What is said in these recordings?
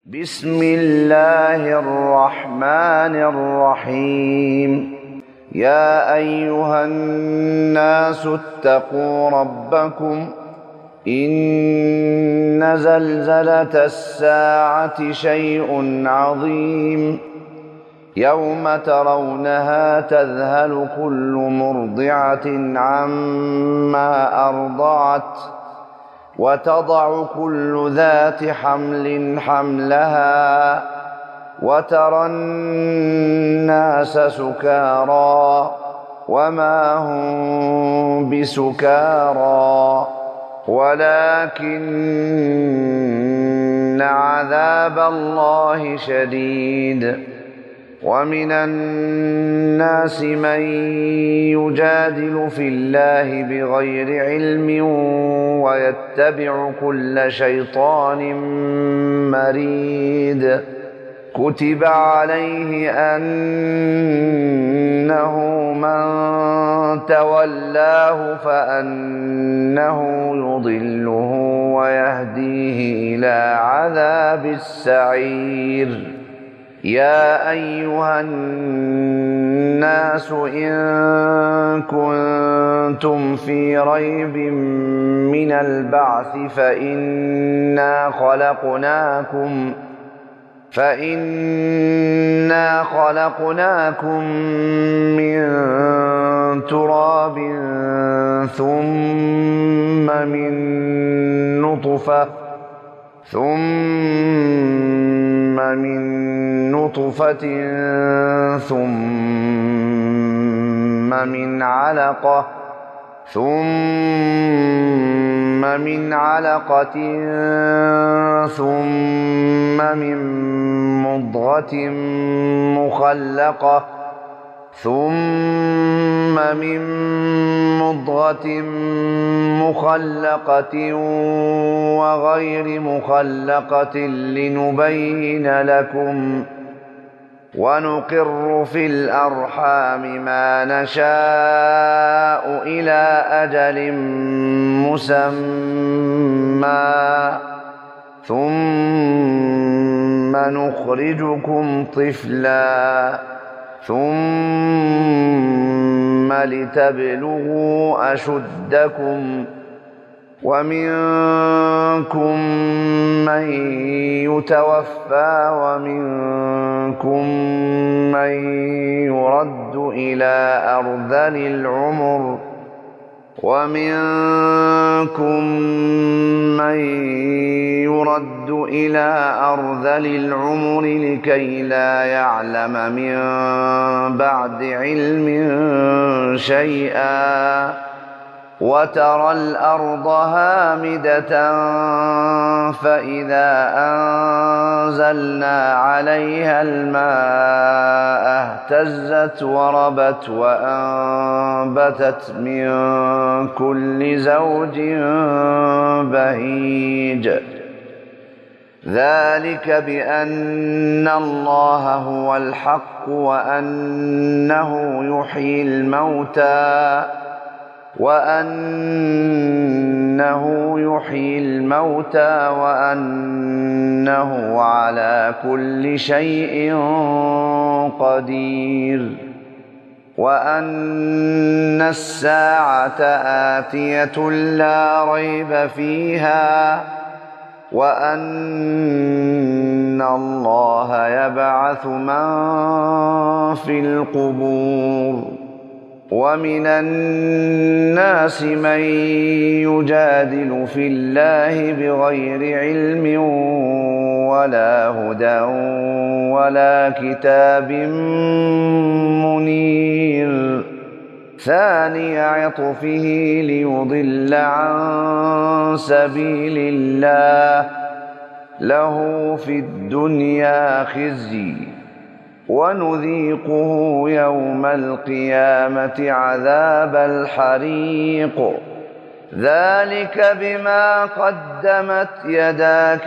بسم الله الرحمن الرحيم. يا أيها الناس اتقوا ربكم إن زلزلة الساعة شيء عظيم يوم ترونها تذهل كل مرضعة عما أرضعت وتضع كل ذات حمل حملها وترى الناس سكارى وما هم بسكارى ولكن عذاب الله شديد. ومن الناس من يجادل في الله بغير علم ويتبع كل شيطان مريد. كتب عليه أنه من تولاه فأنه يضله ويهديه إلى عذاب السعير. يا أيها الناس إن كنتم في ريب من البعث فإنا خلقناكم من تراب ثم من نطفة ثم من علقة ثم من مضغة مخلقة وغير مخلقة لنبين لكم. ونقر في الأرحام ما نشاء إلى أجل مسمى ثم نخرجكم طفلا ثم لتبلغوا أشدكم. ومنكم من يتوفى ومنكم من يرد إلى أرذل العمر لكي لا يعلم من بعد علم شيئا. وترى الأرض هامدة فإذا أنزلنا عليها الماء اهتزت وربت وأنبتت من كل زوج بهيج. ذلك بأن الله هو الحق وأنه يحيي الموتى وأنه على كل شيء قدير. وأن الساعة آتية لا ريب فيها وأن الله يبعث من في القبور. ومن الناس من يجادل في الله بغير علم ولا هدى ولا كتاب منير. ثاني عطفه ليضل عن سبيل الله له في الدنيا خزي ونذيقه يوم القيامة عذاب الحريق. ذلك بما قدمت يداك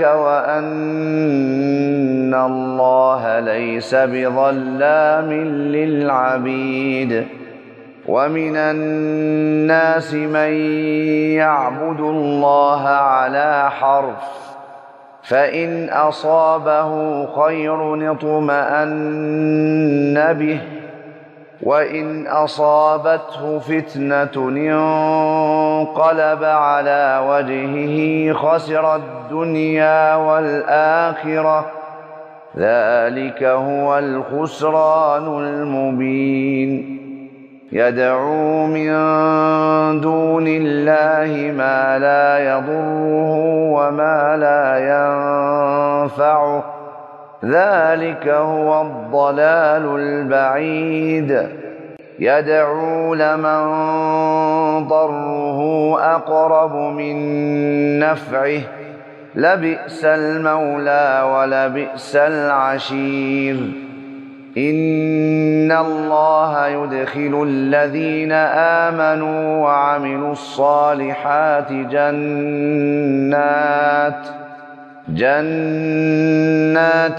وأن الله ليس بظلام للعبيد. ومن الناس من يعبد الله على حرف فإن أصابه خير اطمأن به، وإن أصابته فتنة انقلب على وجهه خسر الدنيا والآخرة، ذلك هو الخسران المبين. يدعو من دون الله ما لا يضره وما لا ينفعه، ذلك هو الضلال البعيد. يدعو لمن ضره أقرب من نفعه، لبئس المولى ولبئس العشير. إن الله يدخل الذين آمنوا وعملوا الصالحات جنات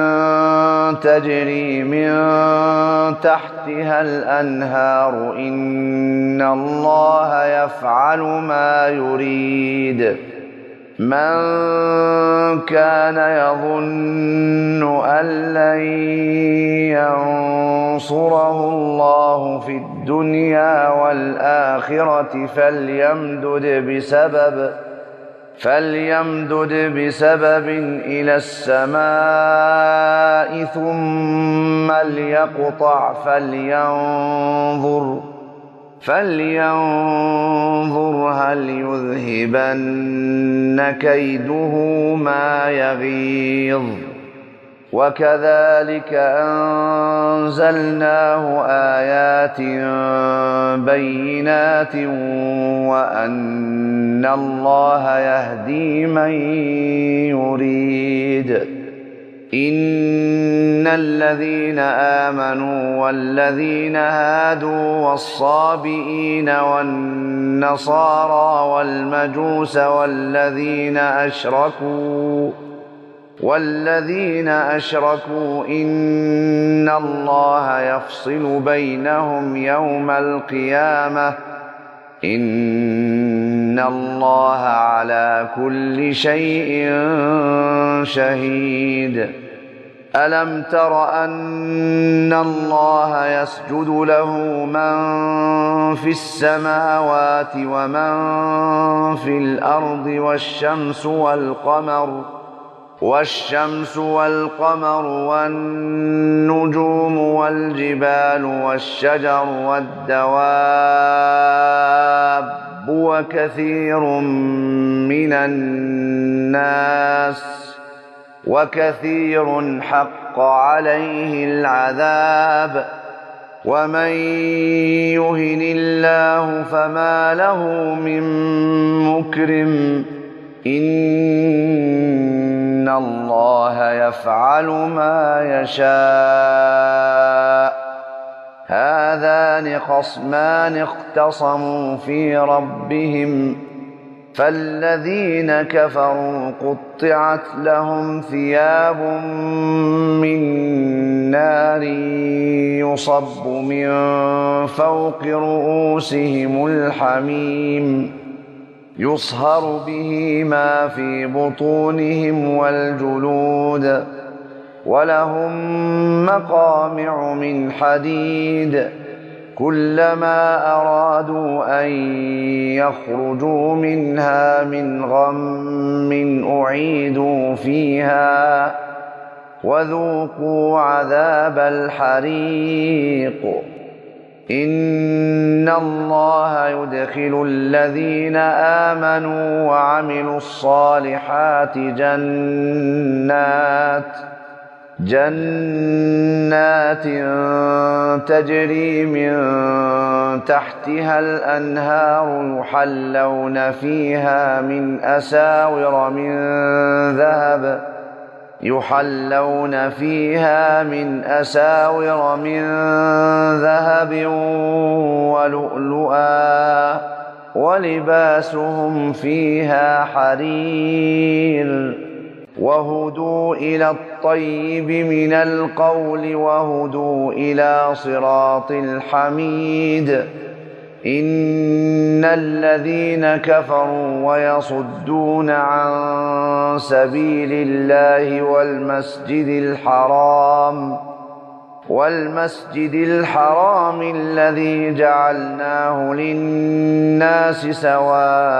تجري من تحتها الأنهار، إن الله يفعل ما يريد. من كان يظن أن لن ينصره الله في الدنيا والآخرة فليمدد بسبب إلى السماء ثم ليقطع فلينظر هل يذهبن كيده ما يغيظ. وكذلك أنزلناه آيات بينات وأن الله يهدي من يريد. إن الذين آمنوا والذين هادوا والصابئين والنصارى والمجوس والذين أشركوا إن الله يفصل بينهم يوم القيامة، إن الله على كل شيء شهيد. ألم تر أن الله يسجد له من في السماوات ومن في الأرض والشمس والقمر والنجوم والجبال والشجر والدواب وكثير حق عليه العذاب. ومن يهن الله فما له من مكرم، إن الله يفعل ما يشاء. هذان خصمان اختصموا في ربهم، فالذين كفروا قطعت لهم ثياب من نار يصب من فوق رؤوسهم الحميم، يصهر به ما في بطونهم والجلود، ولهم مقامع من حديد، كلما أرادوا أن يخرجوا منها من غم أعيدوا فيها وذوقوا عذاب الحريق. إن الله يدخل الذين آمنوا وعملوا الصالحات جنات تجري من تحتها الأنهار، يحلون فيها من أساور من ذهب ولؤلؤا، ولباسهم فيها حرير. وهدوا إلى الطيب من القول وهدوا إلى صراط الحميد. إن الذين كفروا ويصدون عن سبيل الله والمسجد الحرام الذي جعلناه للناس سواء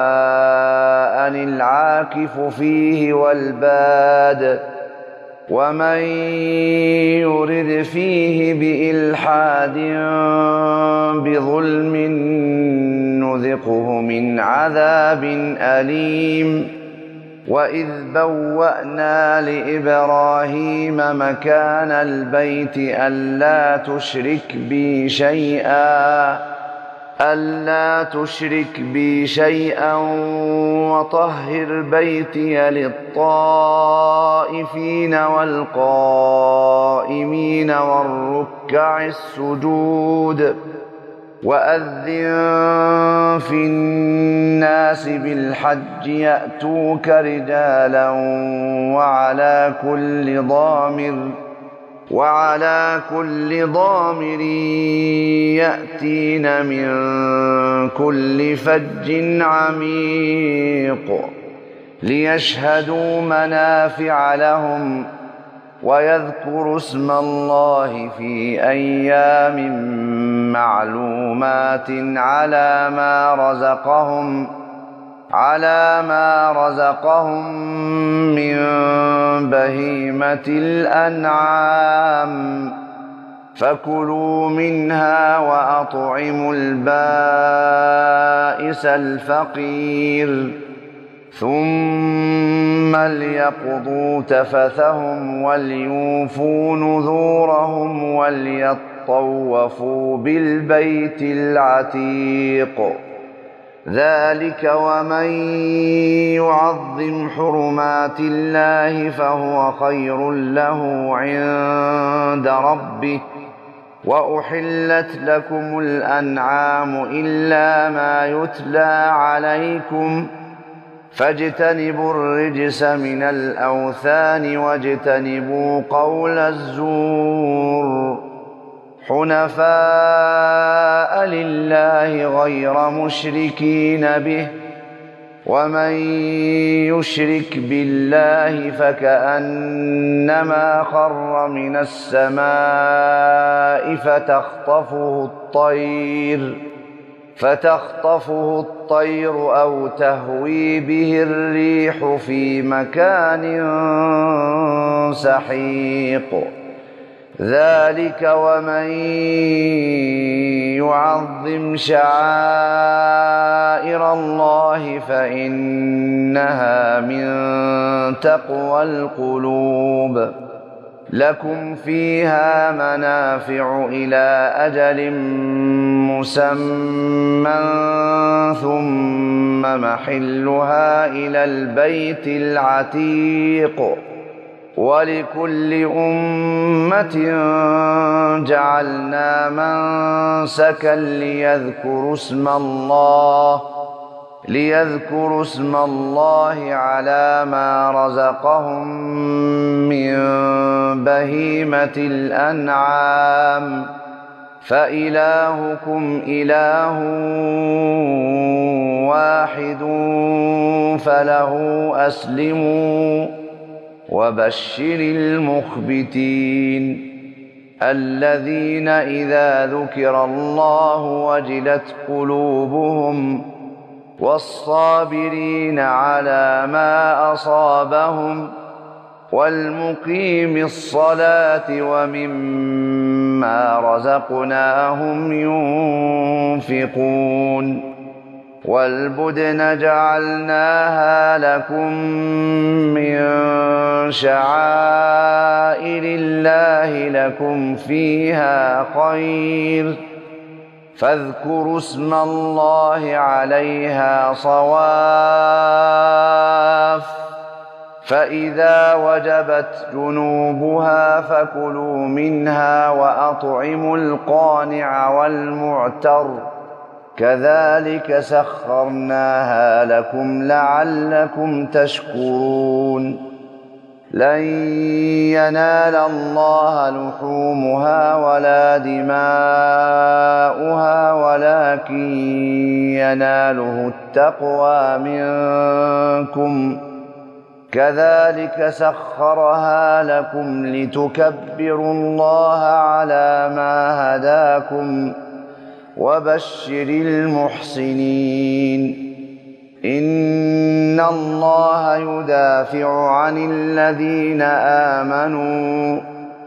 العاكف فيه والباد ومن يرد فيه بإلحاد بظلم نذقه من عذاب أليم وإذ بوأنا لإبراهيم مكان البيت ألا تشرك بي شيئا وطهر بيتي للطائفين والقائمين والركع السجود وأذن في الناس بالحج يأتوك رجالا وعلى كل ضامر يأتين من كل فج عميق ليشهدوا منافع لهم ويذكروا اسم الله في أيام معلومات على ما رزقهم من بهيمة الأنعام فكلوا منها وأطعموا البائس الفقير ثم ليقضوا تفثهم وليوفوا نذورهم وليطوفوا بالبيت العتيق ذلك ومن يعظم حرمات الله فهو خير له عند ربه وأحلت لكم الأنعام إلا ما يتلى عليكم فاجتنبوا الرجس من الأوثان واجتنبوا قول الزور حنفاء لله غير مشركين به ومن يشرك بالله فكأنما خر من السماء فتخطفه الطير أو تهوي به الريح في مكان سحيق ذلك ومن يعظم شعائر الله فإنها من تقوى القلوب لكم فيها منافع إلى أجل مسمى ثم محلها إلى البيت العتيق ولكل أمة جعلنا منسكا ليذكروا اسم الله على ما رزقهم من بهيمة الأنعام فإلهكم إله واحد فله أسلموا وبشر المخبتين الذين إذا ذكر الله وجلت قلوبهم والصابرين على ما أصابهم والمقيم الصلاة ومما رزقناهم ينفقون والبدن جعلناها لكم من شعائر الله لكم فيها خير فاذكروا اسم الله عليها صواف فإذا وجبت جنوبها فكلوا منها وأطعموا القانع والمعتر كذلك سخرناها لكم لعلكم تشكرون لن ينال الله لحومها ولا دماؤها ولكن يناله التقوى منكم كذلك سخرها لكم لتكبروا الله على ما هداكم وبشر المحسنين إن الله يدافع عن الذين آمنوا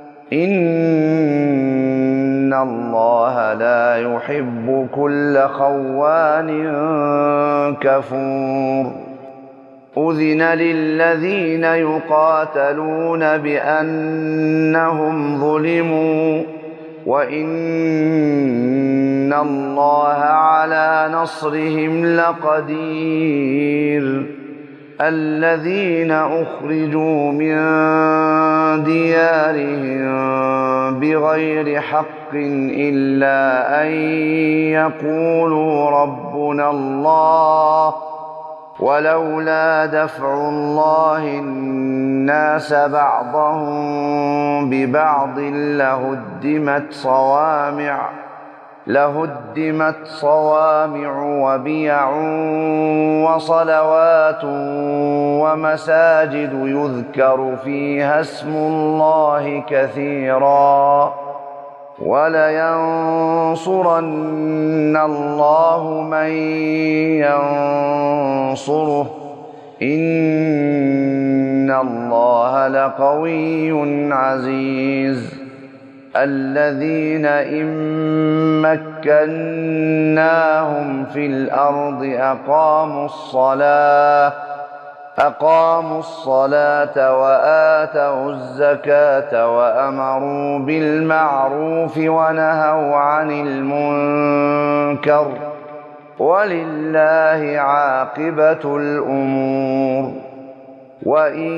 إن الله لا يحب كل خوان كفور أذن للذين يقاتلون بأنهم ظلموا وإن الله على نصرهم لقدير الذين أخرجوا من ديارهم بغير حق إلا أن يقولوا ربنا الله ولولا دفع الله الناس بعضهم ببعض لهدمت صوامع وبيع وصلوات ومساجد يذكر فيها اسم الله كثيرا ولينصرن الله من ينصره إن الله لقوي عزيز الذين إن مكناهم في الأرض أقاموا الصلاة وآتوا الزكاة وأمروا بالمعروف ونهوا عن المنكر ولله عاقبة الأمور وإن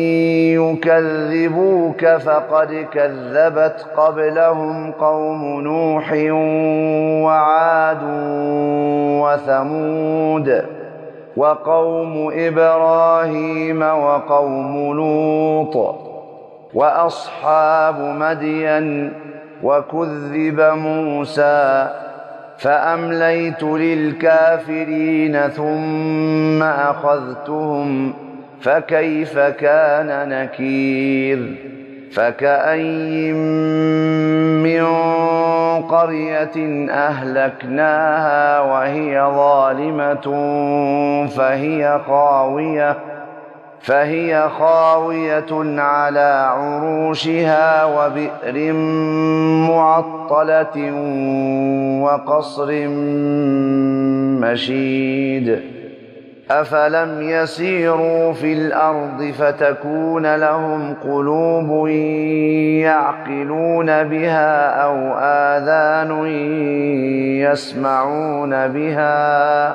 يكذبوك فقد كذبت قبلهم قوم نوح وعاد وثمود وقوم إبراهيم وقوم لوط وأصحاب مدين وكذب موسى فأمليت للكافرين ثم أخذتهم فكيف كان نكير فكأين من قرية أهلكناها وهي ظالمة فهي خاوية على عروشها وبئر معطلة وقصر مشيد أفلم يسيروا في الأرض فتكون لهم قلوب يعقلون بها أو آذان يسمعون بها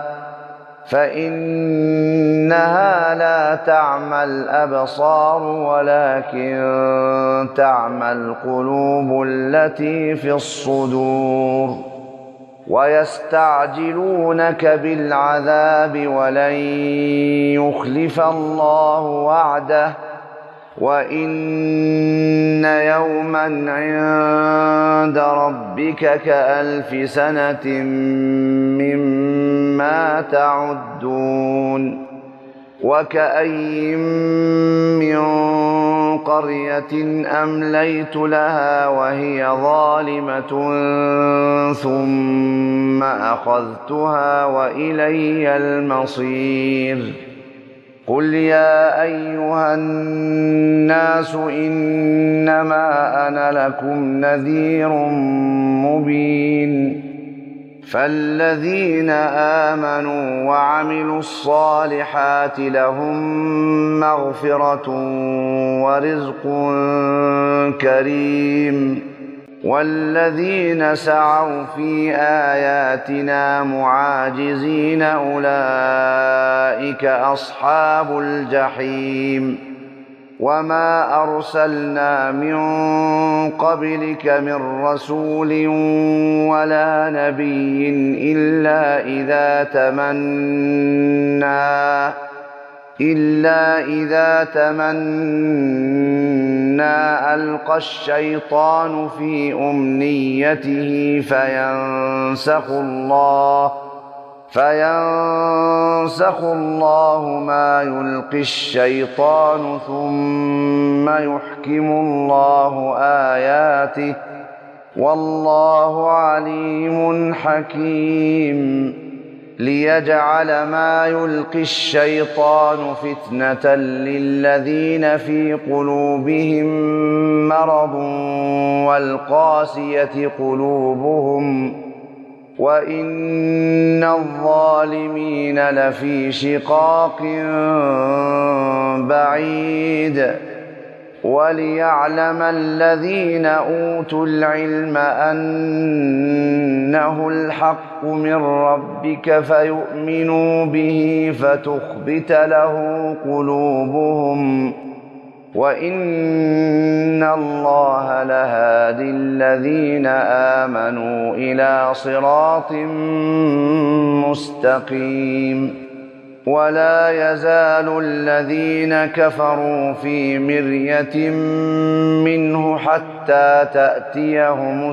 فإنها لا تعمى الأبصار ولكن تعمى القلوب التي في الصدور ويستعجلونك بالعذاب ولن يخلف الله وعده وإن يوما عند ربك كألف سنة مما تعدون وكأين من قرية أمليت لها وهي ظالمة ثم أخذتها وإلي المصير قل يا أيها الناس إنما أنا لكم نذير مبين فالذين آمنوا وعملوا الصالحات لهم مغفرة ورزق كريم والذين سعوا في آياتنا معاجزين أولئك أصحاب الجحيم وما أرسلنا من قبلك من رسول ولا نبي إلا إلا إذا تمنى ألقى الشيطان في أمنيته فينسخ الله ما يلقي الشيطان ثم يحكم الله آياته والله عليم حكيم ليجعل ما يلقي الشيطان فتنة للذين في قلوبهم مرض والقاسية قلوبهم وإن الظالمين لفي شقاق بعيد وليعلم الذين أوتوا العلم أنه الحق من ربك فيؤمنوا به فتخبت له قلوبهم وإن الله لهادي الذين آمنوا إلى صراط مستقيم ولا يزال الذين كفروا في مرية منه حتى تأتيهم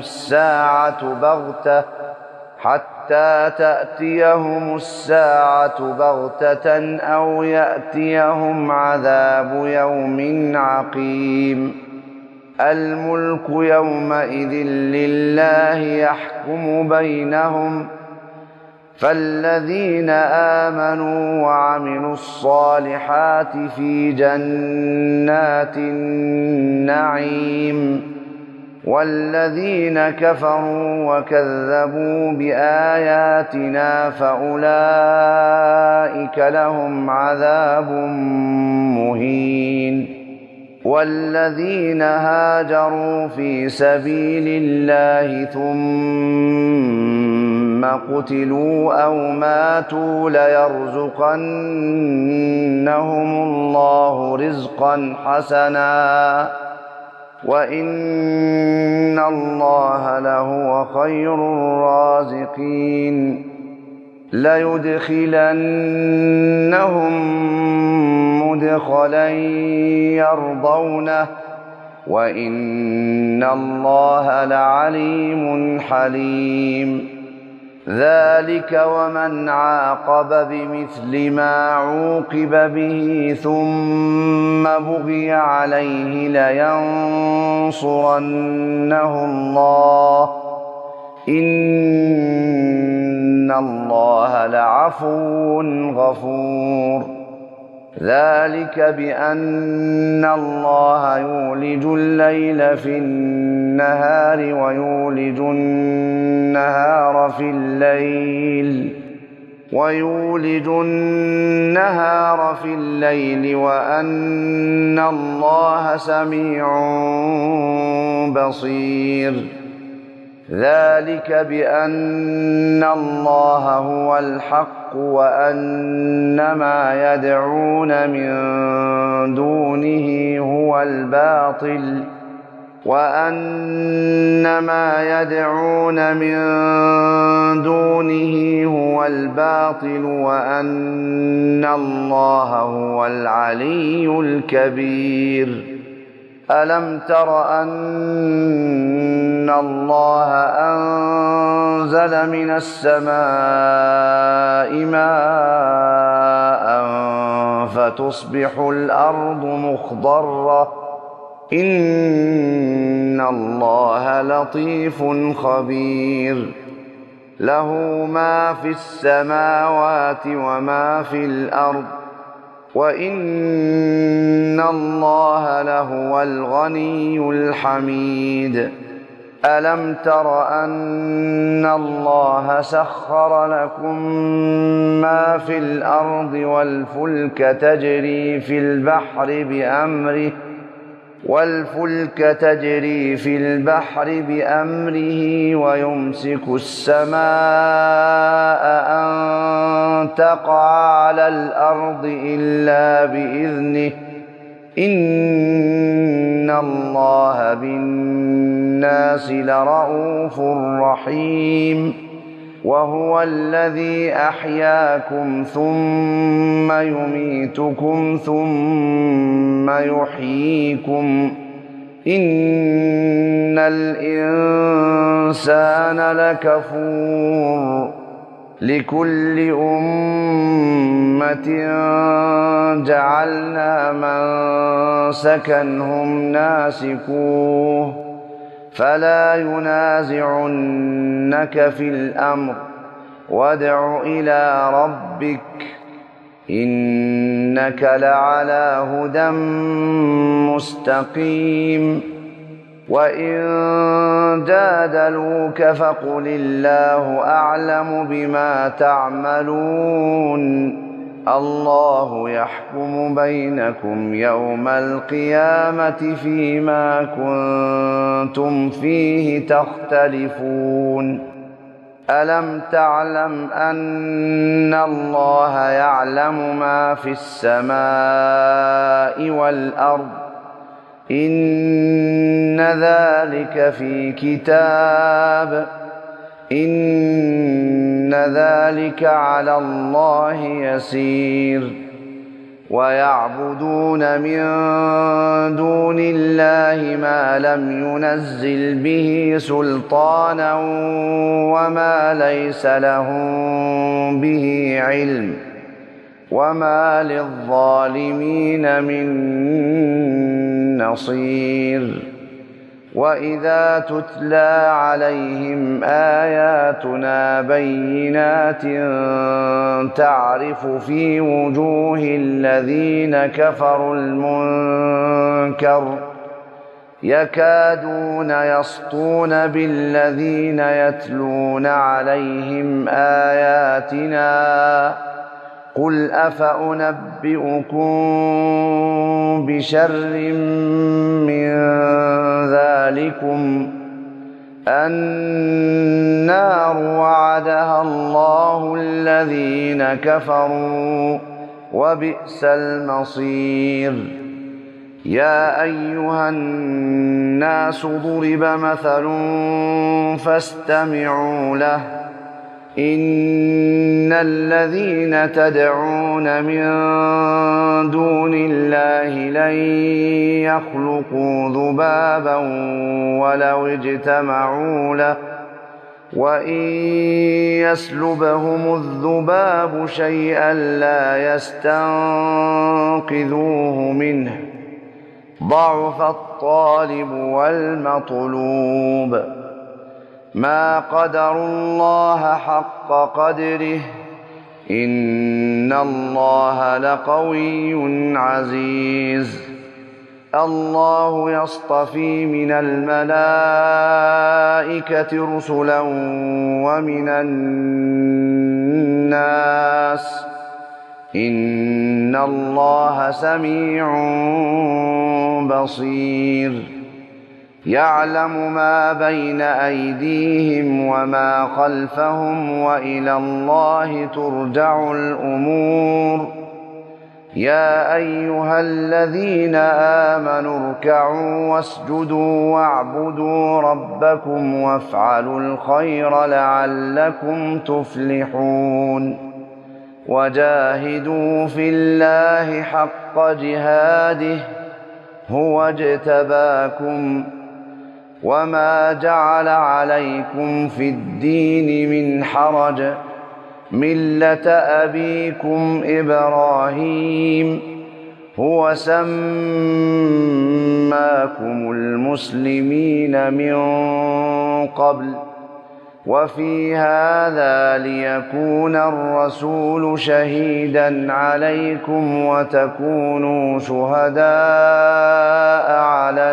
الساعة بغتة أو يأتيهم عذاب يوم عقيم الملك يومئذ لله يحكم بينهم فالذين آمنوا وعملوا الصالحات في جنات النعيم والذين كفروا وكذبوا بآياتنا فأولئك لهم عذاب مهين والذين هاجروا في سبيل الله ثم قتلوا أو ماتوا ليرزقنهم الله رزقا حسنا وإن الله لهو خير الرازقين ليدخلنهم مدخلا يرضونه وإن الله لعليم حليم ذلك ومن عاقب بمثل ما عوقب به ثم بغي عليه لينصرنه الله إن الله لعفو غفور ذلك بأن الله يولج الليل في النهار ويولج النهار في الليل وأن الله سميع بصير ذلك بأن الله هو الحق وأن ما يدعون من دونه هو الباطل وأن الله هو العلي الكبير ألم تر أن الله أنزل من السماء ماء فتصبح الأرض مخضرة إن الله لطيف خبير له ما في السماوات وما في الأرض وإن الله لهو الغني الحميد ألم تر أن الله سخر لكم ما في الأرض والفلك تجري في البحر بأمره ويمسك السماء أن تقع على الأرض إلا بإذنه إن الله بالناس لرءوف رحيم وهو الذي أحياكم ثم يميتكم ثم يحييكم إن الإنسان لكفور لكل أمة جعلنا منسكا هم ناسكوه فلا ينازعنك في الأمر وادع إلى ربك إنك لعلى هدى مستقيم وإن جادلوك فقل الله أعلم بما تعملون الله يحكم بينكم يوم القيامة فيما كنتم فيه تختلفون ألم تعلم أن الله يعلم ما في السماء والأرض إن ذلك في كتاب إن ذلك على الله يسير ويعبدون من دون الله ما لم ينزل به سلطانا وما ليس لهم به علم وما للظالمين من نصير وإذا تتلى عليهم آياتنا بينات تعرف في وجوه الذين كفروا المنكر يكادون يسطون بالذين يتلون عليهم آياتنا قل أفأنبئكم بشر من ذلكم النار وعدها الله الذين كفروا وبئس المصير يا أيها الناس ضرب مثل فاستمعوا له إن الذين تدعون من دون الله لن يخلقوا ذبابا ولو اجتمعوا له وإن يسلبهم الذباب شيئا لا يستنقذوه منه ضعف الطالب والمطلوب ما قدروا الله حق قدره إن الله لقوي عزيز الله يصطفي من الملائكة رسلا ومن الناس إن الله سميع بصير يعلم ما بين أيديهم وما خلفهم وإلى الله ترجع الأمور يا أيها الذين آمنوا اركعوا واسجدوا واعبدوا ربكم وافعلوا الخير لعلكم تفلحون وجاهدوا في الله حق جهاده هو اجتباكم وما جعل عليكم في الدين من حرج ملة أبيكم إبراهيم هو سماكم المسلمين من قبل وفي هذا ليكون الرسول شهيدا عليكم وتكونوا شهداء على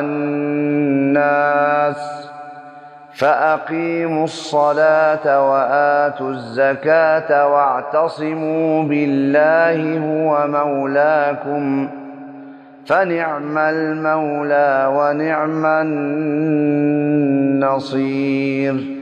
الناس فأقيموا الصلاة وآتوا الزكاة واعتصموا بالله هو مولاكم فنعم المولى ونعم النصير